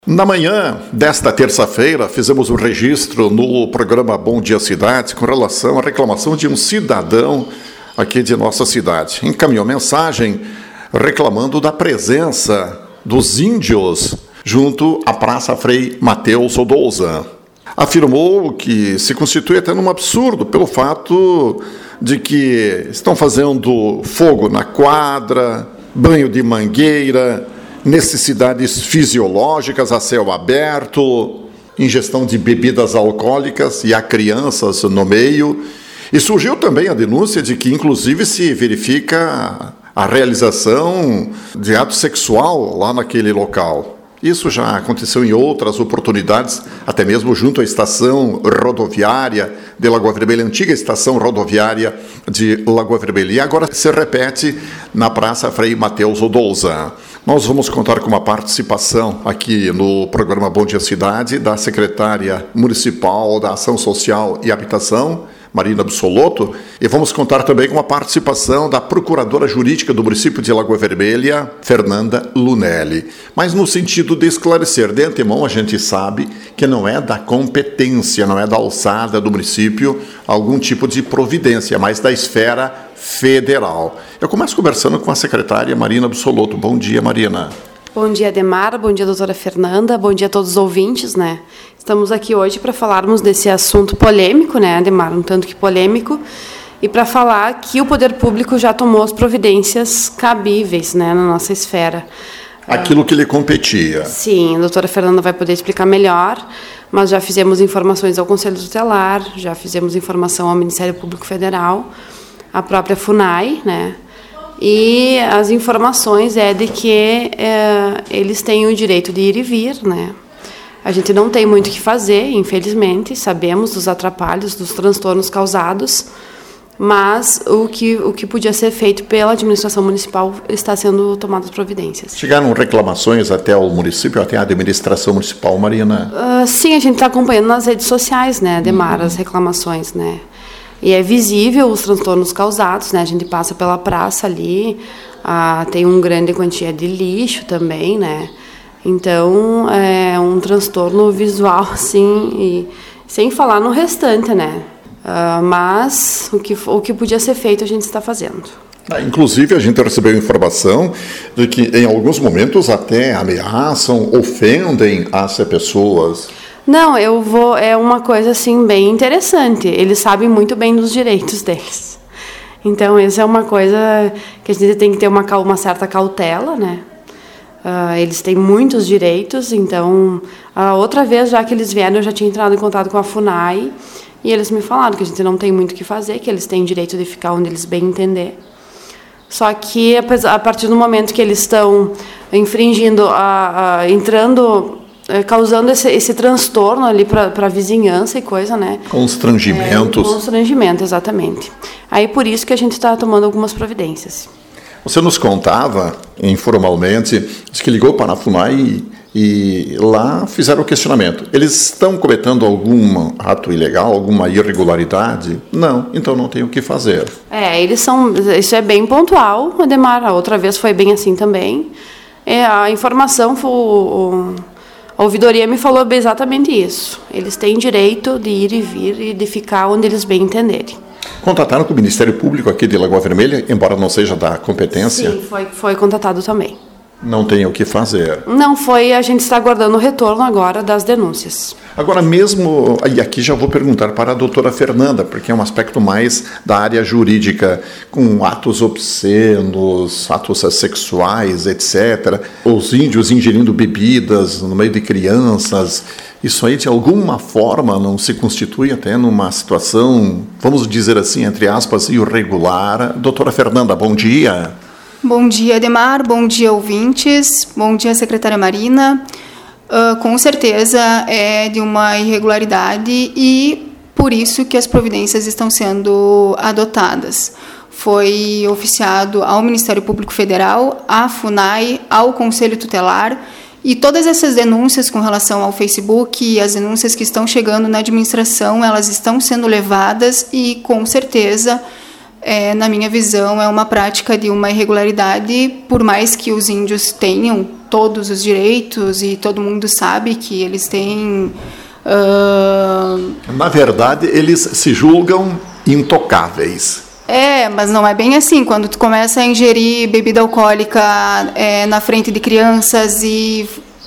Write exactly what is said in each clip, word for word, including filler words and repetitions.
Na manhã desta terça-feira, fizemos um registro no programa Bom Dia Cidade com relação à reclamação de um cidadão aqui de nossa cidade. Encaminhou mensagem reclamando da presença dos índios junto à Praça Frei Mateus Souza. Afirmou que se constitui até num absurdo pelo fato de que estão fazendo fogo na quadra, banho de mangueira, necessidades fisiológicas a céu aberto, ingestão de bebidas alcoólicas e há crianças no meio. E surgiu também a denúncia de que, inclusive, se verifica a realização de ato sexual lá naquele local. Isso já aconteceu em outras oportunidades, até mesmo junto à estação rodoviária de Lagoa Vermelha, antiga estação rodoviária de Lagoa Vermelha. E agora se repete na Praça Frei Mateus Souza. Nós vamos contar com uma participação aqui no programa Bom Dia Cidade da secretária municipal da Ação Social e Habitação, Marina Bussolotto, e vamos contar também com a participação da procuradora jurídica do município de Lagoa Vermelha, Fernanda Lunelli. Mas no sentido de esclarecer, de antemão a gente sabe que não é da competência, não é da alçada do município algum tipo de providência, mas da esfera federal. Eu começo conversando com a secretária Marina Bussolotto. Bom dia, Marina. Bom dia, Ademar. Bom dia, doutora Fernanda. Bom dia a todos os ouvintes, né? Estamos aqui hoje para falarmos desse assunto polêmico, né, Ademar? Um tanto que polêmico. E para falar que o poder público já tomou as providências cabíveis, né, na nossa esfera. Aquilo que lhe competia. Sim, a doutora Fernanda vai poder explicar melhor, mas já fizemos informações ao Conselho Tutelar, já fizemos informação ao Ministério Público Federal, à própria FUNAI, né? E as informações é de que é, eles têm o direito de ir e vir, né? A gente não tem muito o que fazer, infelizmente, sabemos dos atrapalhos, dos transtornos causados, mas o que, o que podia ser feito pela administração municipal está sendo tomadas providências. Chegaram reclamações até o município, até a administração municipal, Marina? Uh, sim, a gente está acompanhando nas redes sociais, né, Ademar, uhum. as reclamações, né? E é visível os transtornos causados, né? A gente passa pela praça ali, ah, tem uma grande quantia de lixo também, né? Então, é um transtorno visual, assim, e sem falar no restante, né? Ah, mas o que, o que podia ser feito a gente está fazendo. Ah, inclusive, a gente recebeu informação de que, em alguns momentos, até ameaçam, ofendem as pessoas. Não, eu vou. É uma coisa assim bem interessante. Eles sabem muito bem dos direitos deles. Então, isso é uma coisa que a gente tem que ter uma, uma certa cautela, né? Uh, eles têm muitos direitos. Então, a outra vez, já que eles vieram, eu já tinha entrado em contato com a FUNAI e eles me falaram que a gente não tem muito o que fazer, que eles têm direito de ficar onde eles bem entender. Só que, a partir do momento que eles estão infringindo, a, a, entrando... causando esse, esse transtorno ali para a vizinhança e coisa, né? Constrangimentos. É, constrangimento, exatamente. Aí, por isso que a gente está tomando algumas providências. Você nos contava, informalmente, disse que ligou para a FUNAI e, e lá fizeram o questionamento. Eles estão cometendo algum ato ilegal, alguma irregularidade? Não, então não tem o que fazer. É, eles são... Isso é bem pontual, Ademar. A outra vez foi bem assim também. É, a informação foi... O, A ouvidoria me falou exatamente isso. Eles têm direito de ir e vir e de ficar onde eles bem entenderem. Contataram com o Ministério Público aqui de Lagoa Vermelha, embora não seja da competência? Sim, foi, foi contatado também. Não tem o que fazer? Não foi, a gente está aguardando o retorno agora das denúncias. Agora mesmo, e aqui já vou perguntar para a doutora Fernanda, porque é um aspecto mais da área jurídica, com atos obscenos, atos sexuais, etcétera. Os índios ingerindo bebidas no meio de crianças, isso aí de alguma forma não se constitui até numa situação, vamos dizer assim, entre aspas, irregular. Doutora Fernanda, bom dia. Bom dia, Ademar. Bom dia, ouvintes. Bom dia, secretária Marina. Uh, com certeza é de uma irregularidade e por isso que as providências estão sendo adotadas. Foi oficiado ao Ministério Público Federal, à FUNAI, ao Conselho Tutelar e todas essas denúncias com relação ao Facebook e as denúncias que estão chegando na administração, elas estão sendo levadas e com certeza... É, na minha visão, é uma prática de uma irregularidade, por mais que os índios tenham todos os direitos e todo mundo sabe que eles têm... Uh... Na verdade, eles se julgam intocáveis. É, mas não é bem assim. Quando tu começa a ingerir bebida alcoólica é, na frente de crianças e,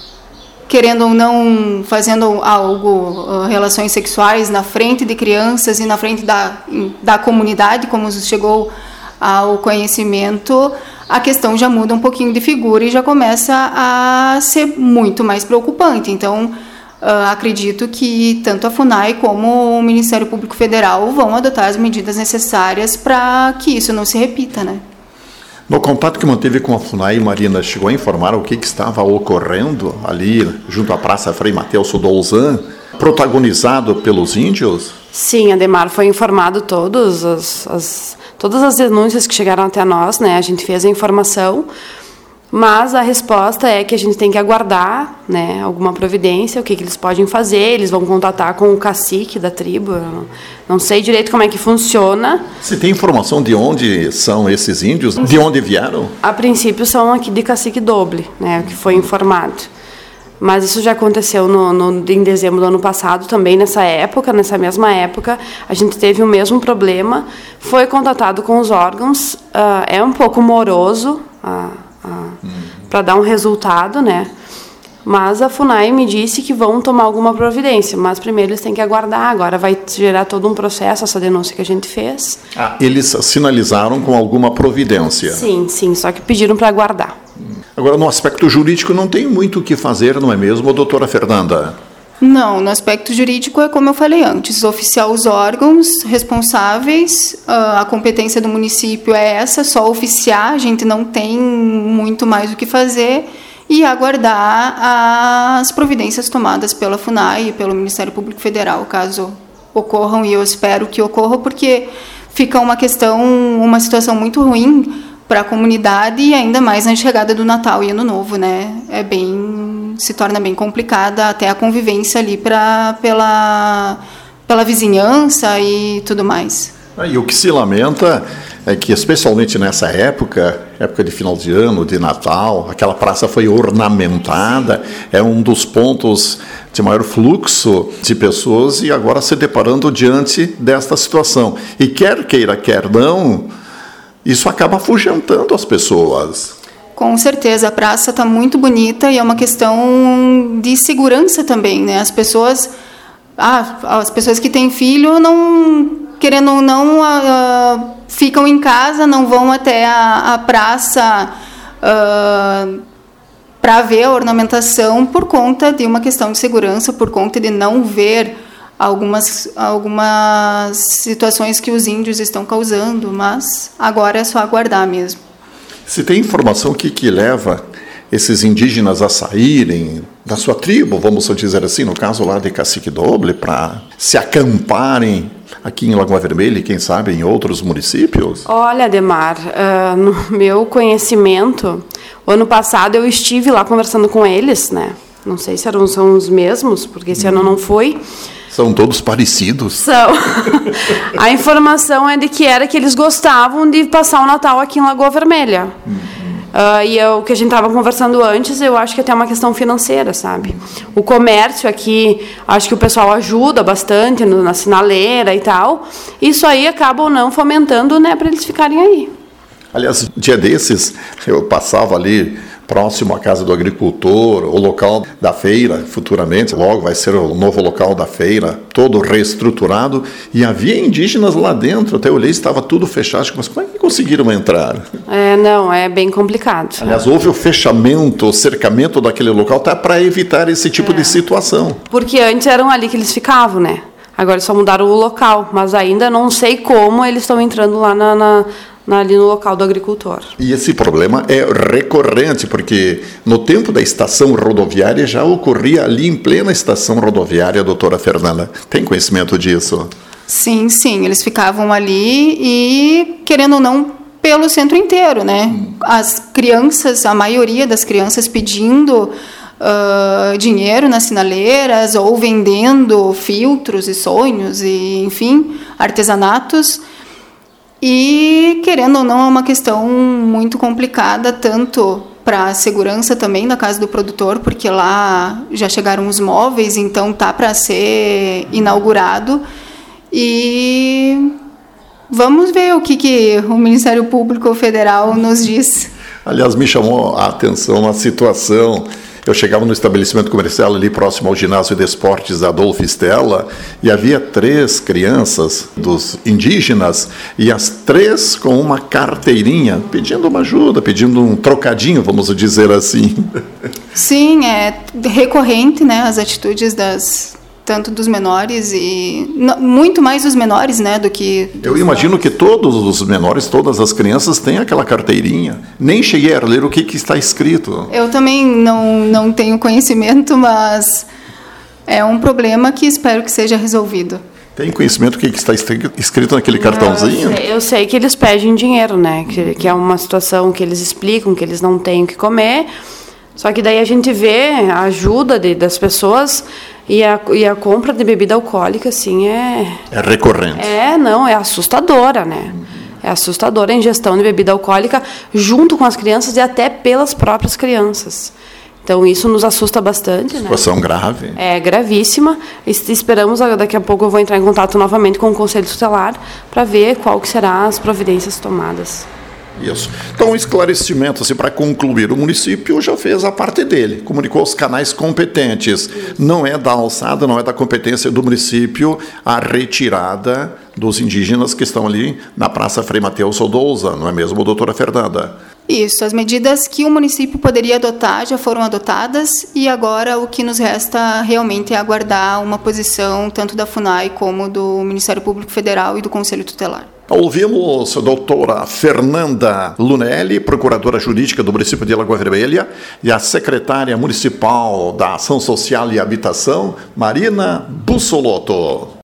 querendo ou não, fazendo algo, uh, relações sexuais na frente de crianças e na frente da, da comunidade, como chegou ao conhecimento, a questão já muda um pouquinho de figura e já começa a ser muito mais preocupante. Então, Uh, acredito que tanto a FUNAI como o Ministério Público Federal vão adotar as medidas necessárias para que isso não se repita, né? No contato que manteve com a FUNAI, Marina, chegou a informar o que, que estava ocorrendo ali junto à Praça Frei Mateus Sodouzan, protagonizado pelos índios? Sim, Ademar, foi informado todos as, as, todas as denúncias que chegaram até nós, né? A gente fez a informação. Mas a resposta é que a gente tem que aguardar, né, alguma providência, o que, que eles podem fazer. Eles vão contatar com o cacique da tribo. Eu não sei direito como é que funciona. Você tem informação de onde são esses índios? De onde vieram? A princípio são aqui de Cacique Doble, né, que foi informado. Mas isso já aconteceu no, no, em dezembro do ano passado, também nessa época, nessa mesma época, a gente teve o mesmo problema. Foi contatado com os órgãos, uh, é um pouco moroso, uh, Ah, hum. para dar um resultado, né? Mas a FUNAI me disse que vão tomar alguma providência, mas primeiro eles têm que aguardar. Agora vai gerar todo um processo, essa denúncia que a gente fez. Ah, eles sinalizaram com alguma providência? Sim, sim, só que pediram para aguardar. Agora, no aspecto jurídico, não tem muito o que fazer, não é mesmo, doutora Fernanda? Não, no aspecto jurídico é como eu falei antes, oficiar os órgãos responsáveis, a competência do município é essa, só oficiar, a gente não tem muito mais o que fazer e aguardar as providências tomadas pela FUNAI e pelo Ministério Público Federal, caso ocorram, e eu espero que ocorram, porque fica uma questão, uma situação muito ruim para a comunidade e ainda mais na chegada do Natal e Ano Novo, né? É bem, se torna bem complicada até a convivência ali pra, pela, pela vizinhança e tudo mais. E o que se lamenta é que, especialmente nessa época, época de final de ano, de Natal, aquela praça foi ornamentada, é um dos pontos de maior fluxo de pessoas e agora se deparando diante desta situação. E quer queira, quer não, isso acaba afugentando as pessoas. Com certeza, a praça está muito bonita e é uma questão de segurança também, né? As pessoas, ah, as pessoas que têm filho, não, querendo ou não, uh, ficam em casa, não vão até a, a praça uh, para ver a ornamentação por conta de uma questão de segurança, por conta de não ver algumas, algumas situações que os índios estão causando, mas agora é só aguardar mesmo. Se tem informação que, que leva esses indígenas a saírem da sua tribo, vamos dizer assim, no caso lá de Cacique Doble, para se acamparem aqui em Lagoa Vermelha e, quem sabe, em outros municípios? Olha, Ademar, uh, no meu conhecimento, o ano passado eu estive lá conversando com eles, né? Não sei se eram, são os mesmos, porque esse hum. ano não foi. São todos parecidos? São. A informação é de que era que eles gostavam de passar o Natal aqui em Lagoa Vermelha. Uhum. Uh, e o que a gente estava conversando antes, eu acho que até é uma questão financeira, sabe? O comércio aqui, acho que o pessoal ajuda bastante no, na sinaleira e tal. Isso aí acaba ou não fomentando, né, para eles ficarem aí. Aliás, dia desses, eu passava ali próximo à Casa do Agricultor, o local da feira, futuramente, logo vai ser o novo local da feira, todo reestruturado, e havia indígenas lá dentro, até eu olhei, estava tudo fechado, mas como é que conseguiram entrar? É, não, é bem complicado. Aliás, houve o fechamento, o cercamento daquele local, tá, para evitar esse tipo é. de situação. Porque antes eram ali que eles ficavam, né? Agora só mudaram o local, mas ainda não sei como eles estão entrando lá na... na ali no local do agricultor. E esse problema é recorrente, porque no tempo da estação rodoviária já ocorria ali em plena estação rodoviária, doutora Fernanda. Tem conhecimento disso? Sim, sim. Eles ficavam ali e, querendo ou não, pelo centro inteiro, né? Hum. As crianças, a maioria das crianças pedindo uh, dinheiro nas sinaleiras ou vendendo filtros e sonhos e, enfim, artesanatos. E, querendo ou não, é uma questão muito complicada, tanto para a segurança também da casa do produtor, porque lá já chegaram os móveis, então tá para ser inaugurado. E vamos ver o que, que o Ministério Público Federal nos diz. Aliás, me chamou a atenção uma situação. Eu chegava no estabelecimento comercial ali próximo ao ginásio de esportes Adolfo Stella e havia três crianças dos indígenas e as três com uma carteirinha pedindo uma ajuda, pedindo um trocadinho, vamos dizer assim. Sim, é recorrente, né, as atitudes das tanto dos menores e não, muito mais dos menores, né, do que dos Eu imagino menores. Que todos os menores, todas as crianças têm aquela carteirinha. Nem cheguei a ler o que, que está escrito. Eu também não, não tenho conhecimento, mas é um problema que espero que seja resolvido. Tem conhecimento do que, que está escrito naquele cartãozinho? Eu sei, eu sei que eles pedem dinheiro, né, que, que é uma situação que eles explicam que eles não têm o que comer. Só que daí a gente vê a ajuda de, das pessoas e a, e a compra de bebida alcoólica, assim, é... É recorrente. É, não, é assustadora, né? É assustadora a ingestão de bebida alcoólica junto com as crianças e até pelas próprias crianças. Então, isso nos assusta bastante, né? Situação grave. É gravíssima. Esperamos, daqui a pouco eu vou entrar em contato novamente com o Conselho Tutelar para ver qual que serão as providências tomadas. Isso. Então, um esclarecimento, assim, para concluir, o município já fez a parte dele, comunicou aos canais competentes. Isso. Não é da alçada, não é da competência do município a retirada dos indígenas que estão ali na Praça Frei Mateus Souza, não é mesmo, doutora Fernanda? Isso, as medidas que o município poderia adotar já foram adotadas e agora o que nos resta realmente é aguardar uma posição tanto da FUNAI como do Ministério Público Federal e do Conselho Tutelar. Ouvimos a doutora Fernanda Lunelli, procuradora jurídica do município de Lagoa Vermelha, e a secretária municipal da Ação Social e Habitação, Marina Bussolotto.